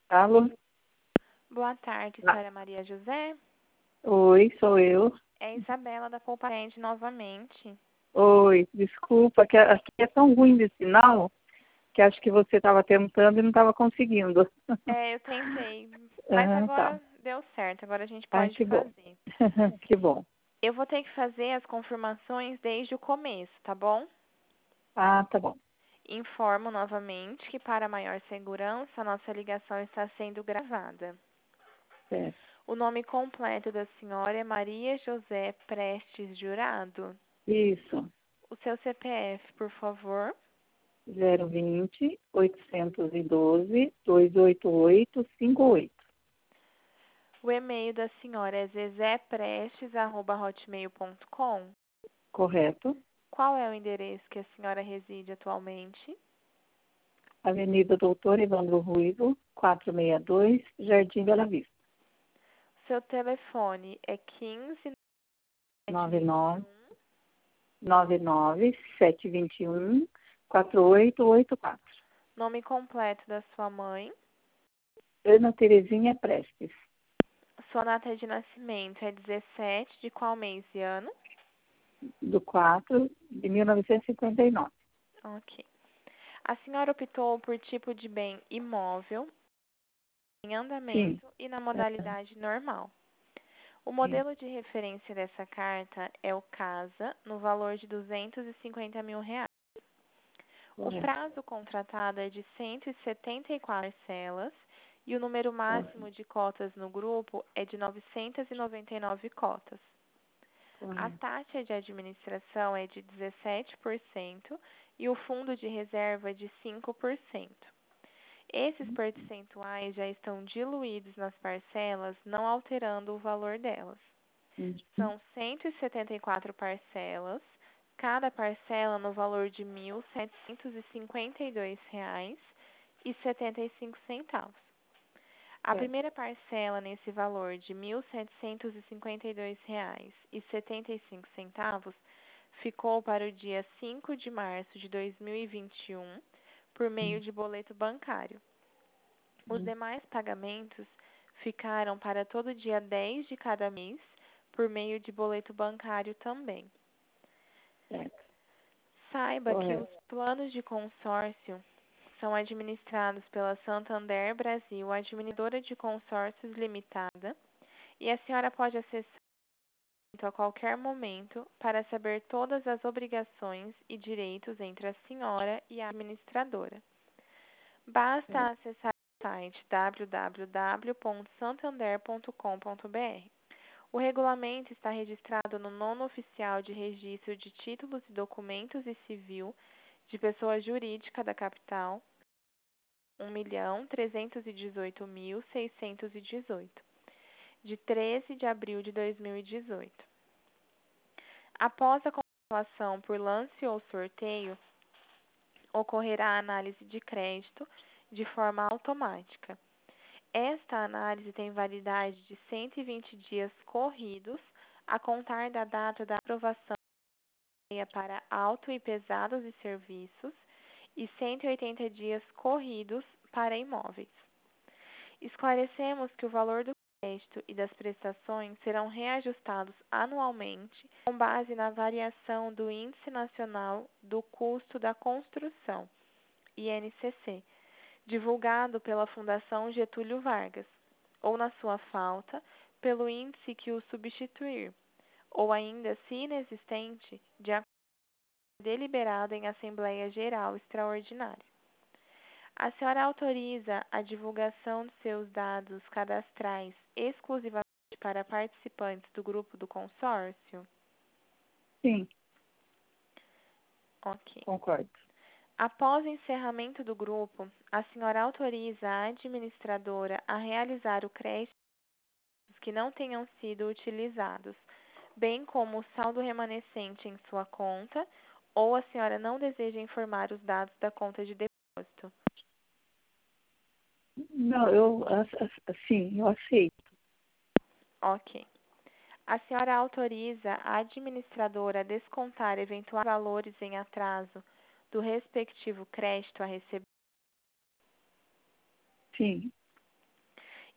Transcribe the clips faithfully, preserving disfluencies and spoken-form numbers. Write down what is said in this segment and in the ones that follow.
Alô? Boa tarde, Ah, senhora Maria José. oi, sou eu. É a Isabela da Pouparente novamente. Oi, desculpa, que aqui é tão ruim de sinal que acho que você estava tentando e não estava conseguindo. É, eu tentei, mas Aham, tá. agora deu certo, agora a gente Ah, pode que bom. fazer. Que bom. Eu vou ter que fazer as confirmações desde o começo, tá bom? Ah, tá bom. Informo novamente que, para maior segurança, a nossa ligação está sendo gravada. Certo. O nome completo da senhora é Maria José Prestes Jurado. Isso. O seu C P F, por favor. zero vinte, oitocentos e doze, duzentos e oitenta e oito, cinquenta e oito. O e-mail da senhora é zezeprestes arroba hotmail ponto com. Correto. Qual é o endereço que a senhora reside atualmente? Avenida Doutor Evandro Ruivo, quatrocentos e sessenta e dois, Jardim Bela Vista. Seu telefone é quinze sete nove vinte e nove um. nove nove sete dois um quatro oito oito quatro. Nome completo da sua mãe. Ana Terezinha Prestes, Sua data de nascimento é dezessete de qual mês e ano? do quatro de mil novecentos e cinquenta e nove. Ok. A senhora optou por tipo de bem imóvel, em Sim, andamento e na aham, modalidade normal. O sim, modelo de referência dessa carta é o CASA, no valor de duzentos e cinquenta mil reais. O correto, prazo contratado é de cento e setenta e quatro parcelas e o número correto, máximo de cotas no grupo é de novecentas e noventa e nove cotas. A correto. taxa de administração é de dezessete por cento e o fundo de reserva de cinco por cento. Esses percentuais já estão diluídos nas parcelas, não alterando o valor delas. Uhum, São cento e setenta e quatro parcelas, cada parcela no valor de mil setecentos e cinquenta e dois reais e setenta e cinco centavos. A certo, primeira parcela nesse valor de mil setecentos e cinquenta e dois reais e setenta e cinco centavos ficou para o dia cinco de março de dois mil e vinte e um por meio de boleto bancário. Os uhum, demais pagamentos ficaram para todo dia dez de cada mês por meio de boleto bancário também. certo, Saiba que os correto, planos de consórcio são administrados pela Santander Brasil, administradora de consórcios limitada, e a senhora pode acessar a qualquer momento para saber todas as obrigações e direitos entre a senhora e a administradora. Basta certo, acessar o site w w w ponto santander ponto com ponto b r. O regulamento está registrado no nono oficial de registro de títulos e documentos e civil de pessoa jurídica da capital, um milhão trezentos e dezoito mil seiscentos e dezoito, de treze de abril de dois mil e dezoito. Após a comprovação por lance ou sorteio, ocorrerá a análise de crédito de forma automática. Esta análise tem validade de cento e vinte dias corridos a contar da data da aprovação para auto e pesados e serviços e cento e oitenta dias corridos para imóveis. Esclarecemos que o valor do crédito e das prestações serão reajustados anualmente com base na variação do Índice Nacional do Custo da Construção, I N C C, divulgado pela Fundação Getúlio Vargas, ou na sua falta, pelo índice que o substituir, ou ainda, se inexistente, de acordo com o deliberado em Assembleia Geral Extraordinária. A senhora autoriza a divulgação de seus dados cadastrais exclusivamente para participantes do grupo do consórcio? sim, Ok. concordo. Após o encerramento do grupo, a senhora autoriza a administradora a realizar o crédito que não tenham sido utilizados, bem como o saldo remanescente em sua conta, ou a senhora não deseja informar os dados da conta de depósito? Não, eu, assim, eu aceito. Ok. A senhora autoriza a administradora a descontar eventuais valores em atraso do respectivo crédito a receber? Sim,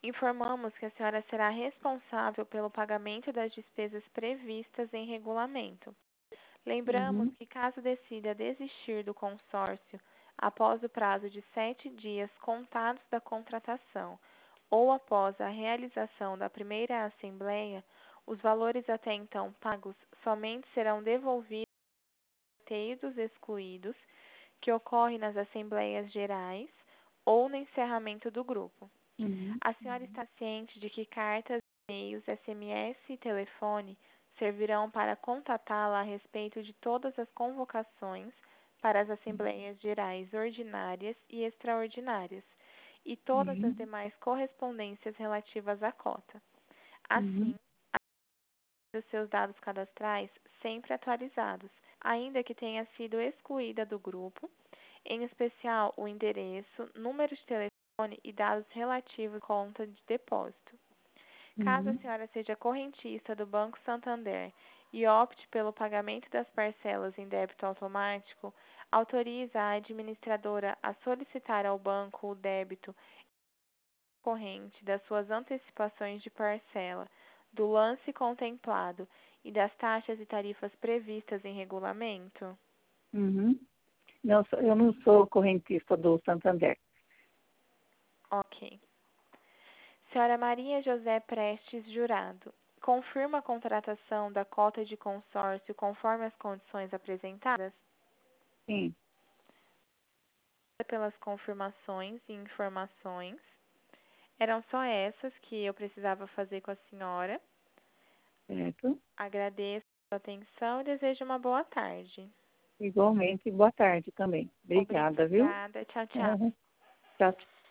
Informamos que a senhora será responsável pelo pagamento das despesas previstas em regulamento. Lembramos Uhum. que, caso decida desistir do consórcio após o prazo de sete dias contados da contratação ou após a realização da primeira assembleia, os valores até então pagos somente serão devolvidos ao sorteio dos excluídos, que ocorre nas assembleias gerais ou no encerramento do grupo. Uhum. A senhora está ciente de que cartas, e-mails, S M S e telefone servirão para contatá-la a respeito de todas as convocações para as assembleias gerais ordinárias e extraordinárias e todas as Uhum. demais correspondências relativas à cota. Uhum. Assim, os seus dados cadastrais sempre atualizados, ainda que tenha sido excluída do grupo, em especial o endereço, número de telefone e dados relativos à conta de depósito. Caso a Uhum. senhora seja correntista do Banco Santander e opte pelo pagamento das parcelas em débito automático, autoriza a administradora a solicitar ao banco o débito corrente das suas antecipações de parcela, do lance contemplado e das taxas e tarifas previstas em regulamento? Uhum. Não, sou- eu não sou correntista do Santander. Ok. Senhora Maria José Prestes Jurado, confirma a contratação da cota de consórcio conforme as condições apresentadas? Sim, Pelas confirmações e informações. Eram só essas que eu precisava fazer com a senhora. certo. Agradeço a sua atenção e desejo uma boa tarde. Igualmente, boa tarde também. Obrigada, viu? Obrigada. Tchau, tchau. Uhum. Tchau, tchau.